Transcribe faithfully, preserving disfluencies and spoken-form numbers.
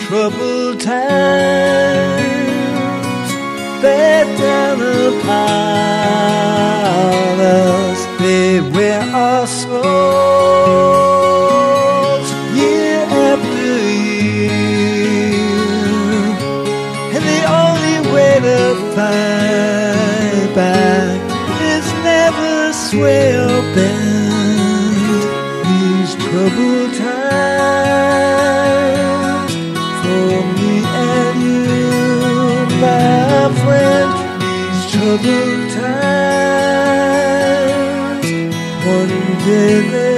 troubled times bear down upon us. They wear our souls year after year, and the only way to fight back is never sway or bend. These troubled times for me and you, my friend. These troubled times, one day